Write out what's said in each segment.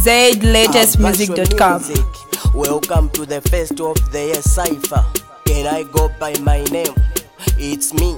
ZLatestmusic.com. Welcome to the first of the year Cypher. Can I go by my name? It's me,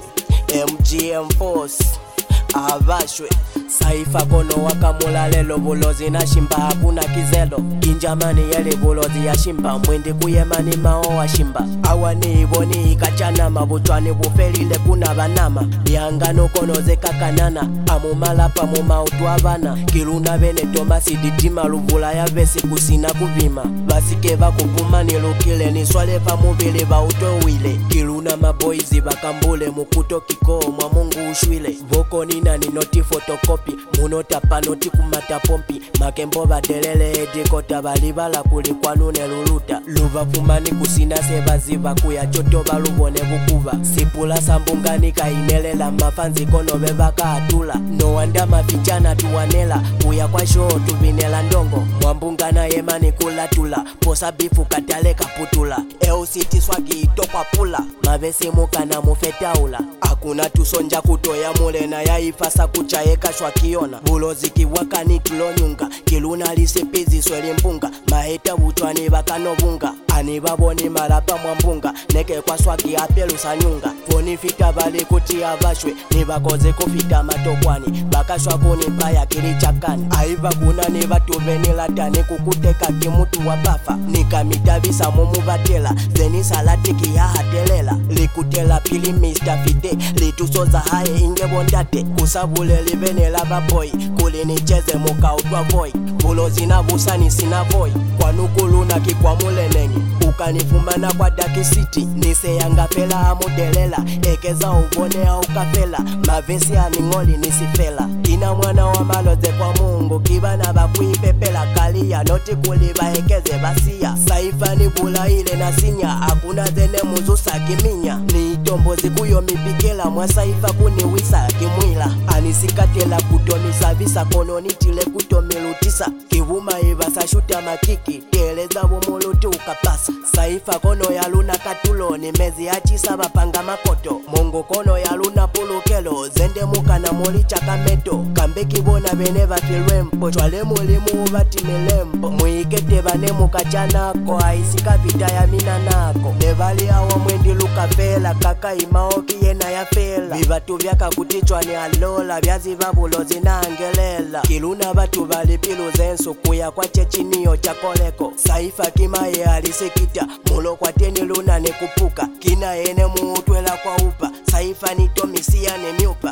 MGM Force. Avashwe Cypher kono wakamula lelo bulozi na shimba hakuna kizelo. Kinjamani yale bulozi ya shimba mwende kuyemani mao wa shimba. Awani iboni ikachana mabutwani bufelile kuna banama. Biangano kono zeka kanana amumala pa mumautu abana. Kiruna bene tomasi ditima luvula ya vesi kusina kuvima. Basike bakupuma nilukile niswale pa mubile ba utowile. Kiruna maboizi bakambule mukuto kiko mwa mungu ushwile. Voko nina ni noti photocopy munota panoti kumata pompi. Makembo badelele edikota balibala kulikwanune luluta. Luva pumani kusina sebaziva kuya choto balubone bukuva. Sipula sambungani kainelela mafanzi kono bebaka atula. No wanda mafichana tuwanela kuya kwa show tubinela ndongo. Mwambungana yemani kulatula posa bifu katale kaputula. City swagi itokwa pula mavesi mukana mufetaula. Hakuna tusonja kutoya mulena ya ifasa kuchaeka shwakiona. Bulozi kiwakani tulonyunga kiluna lisepizi sweli mpunga. Maheta butwani bakanovunga anibaboni marapa mwambunga. Neke kwa swagi apelu sanyunga. Foni fita bali kuti avashwe nibakoze kufita matokwani. Bakashwa kuni paya kilichakani. Aiva kuna nibatuveni latani kukuteka kimutu wabafa. Nikamitabisa mumu batela zeni salatiki ya hatelela. Likutela pili Mr. Fide litusoza hae inge bondate. Kusabule livene lava boy kulini cheze muka utwa boy. Bulozi na busani sina boy kwa nukuluna kikwa mulenengi. Ukanifumana kwa Daki City nise yanga fela amudelela. Ekeza uvone au kafela mavesi aningoli nisifela. Ina mwana wa maloze kwa mungu kibana bakuipepela kalia. Noti kuliba ekeze basia Cypher ni bula ile na sinya. Hakuna zene muzusa kiminya. Ni itombozi kuyo mipikela mwa Cypher kuni wisa kimwila. Anisikatela kutomisa visa kono nitile kutomilutisa. Kivuma ibasa shuta makiki teleza bumulutu ukapasa. Cypher kono ya luna katulo ni mezi achisa bapanga makoto. Mongo kono ya luna pulukelo zende muka na moli chakameto. Kambeki bona beneva filwempo chwale mulimu bati milempo. Muikete bane muka chanako haisika vita ya mina nako. Nevali awa mwendi luka fela kaka imaoki yena ya fela. Vivatu vyaka kutichwa ni alola vyazi babulozi na angelela. Kiluna batu bali pilu zensu kuya kwa chechiniyo chakoleko. Cypher kima ye alisekita mulo kwa teni luna ne kupuka. Kina ene muutwela kwa upa Cypher ni tomisia ne miupa.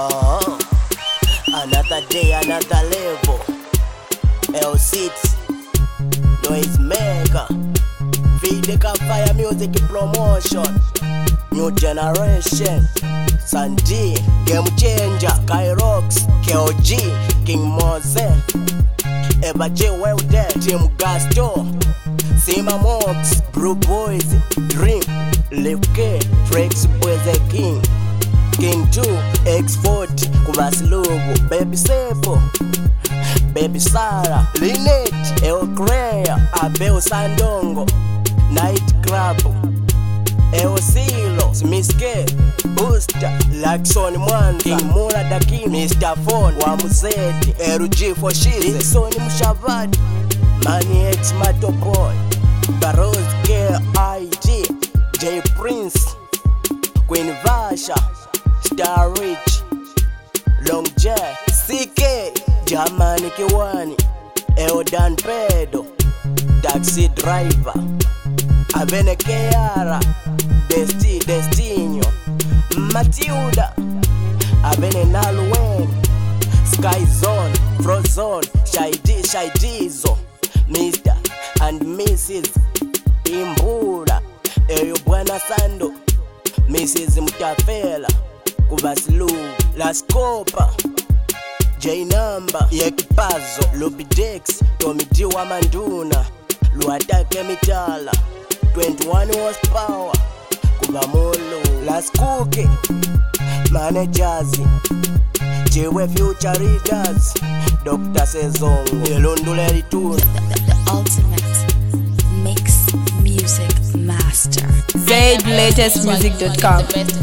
Another day, another level. L6 Noise Maker Videka Fire Music Promotion. New Generation Sandy Game Changer Kyrox KOG King Mose Eba J Welder Team Gasto Sima Mox Blue Boys Dream Live K Frex Boys the King King 2 X40 Kubaslubu Baby Sepo Baby Sarah Lynette Eocrea Abel Sandongo Night Club Eosilo Smiske Booster Laxon Mwanza King Mura Daki Mr. Phone wa Muzeti LG for Shize Dixon Mushavadi Money X Mato Boy Baroz K.I.G J Prince Queen Vasha Star Rich Long J CK Jamani Kiwani Eodan Pedo Taxi Driver Avene Keara Destinio Matilda Avene Nalwen Sky Zone Frozone Shaidizo Mr. and Mrs. Imbula Eyo Bwana Sando Mrs. Mutafela Kubaslu La Scopa J Number Yekipazo Lubidex Tommy D wa Manduna Luatake Mitala 21 horsepower Kubamolo Las Cookie Managers Jewe Future Readers Dr. Sezongo Elonduleli Tour The ultimate mix music master. ZLatestmusic.com.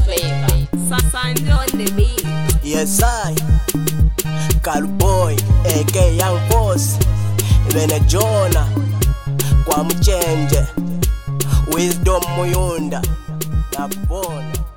Signed on the beat. Yes I Cowboy aka Young Boss Benejona kwa Mchenje, Wisdom Muyunda nakubona.